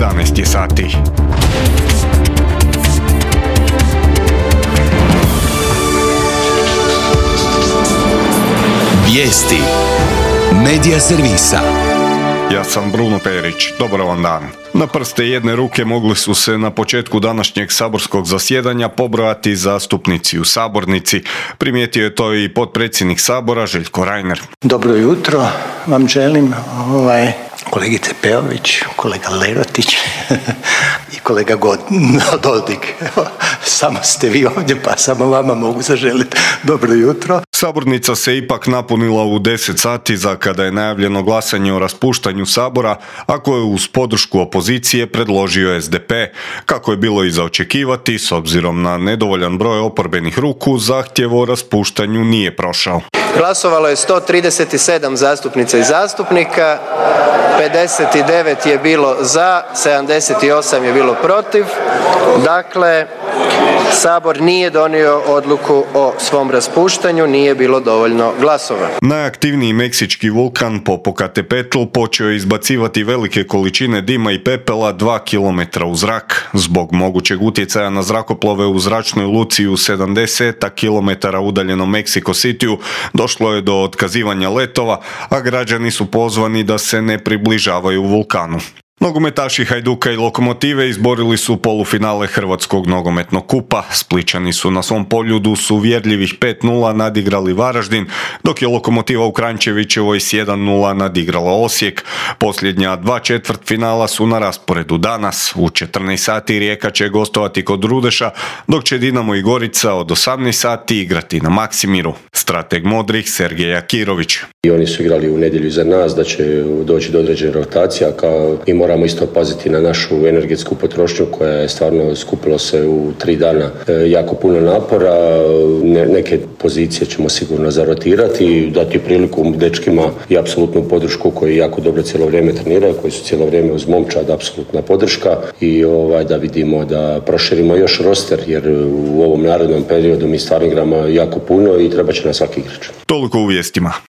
11 je sati. Vijesti Medija servisa. Ja sam Bruno Perić, dobar vam dan. Na prste jedne ruke mogli su se na početku današnjeg saborskog zasjedanja pobrojati zastupnici u sabornici. Primijetio je to i potpredsjednik Sabora Željko Reiner. Dobro jutro vam želim, kolegice Peović, kolega Lerotić i kolega Dodik. Samo ste vi ovdje, pa samo vama mogu zaželiti dobro jutro. Sabornica se ipak napunila u 10 sati za kada je najavljeno glasanje o raspuštanju Sabora, a koje uz podršku opozicije predložio SDP. Kako je bilo i za očekivati, s obzirom na nedovoljan broj oporbenih ruku, zahtjev o raspuštanju nije prošao. Glasovalo je 137 zastupnica i zastupnika, 59 je bilo za, 78 je bilo protiv. Dakle, Sabor nije donio odluku o svom raspuštanju, nije bilo dovoljno glasova. Najaktivniji meksički vulkan Popocatépetl počeo je izbacivati velike količine dima i pepela 2 km u zrak. Zbog mogućeg utjecaja na zrakoplove u zračnoj luci u 70 km udaljenom Mexico Cityu došlo je do otkazivanja letova, a građani su pozvani da se ne približavaju vulkanu. Nogometaši Hajduka i Lokomotive izborili su polufinale Hrvatskog nogometnog kupa. Splićani su na svom Poljudu s uvjerljivih 5:0 nadigrali Varaždin, dok je Lokomotiva u Kranjčevićevoj s 1:0 nadigrala Osijek. Posljednja 2 četvrtfinala su na rasporedu danas. U 14 sati Rijeka će gostovati kod Rudeša, dok će Dinamo i Gorica od 18 sati igrati na Maksimiru. Strateg modrih Sergej Akirović. I oni su igrali u nedjelju za nas, da će doći do određene rotacija, kao i moramo isto paziti na našu energetsku potrošnju koja je stvarno skupilo se u 3 dana jako puno napora. Neke pozicije ćemo sigurno zarotirati i dati priliku dečkima i apsolutnu podršku koji jako dobro cijelo vrijeme treniraju, koji su cijelo vrijeme uz momčad, apsolutna podrška i da vidimo da proširimo još roster jer u ovom narednom periodu mi stvarno igramo jako puno i treba će nas svaki igrač. Toliko u vijestima.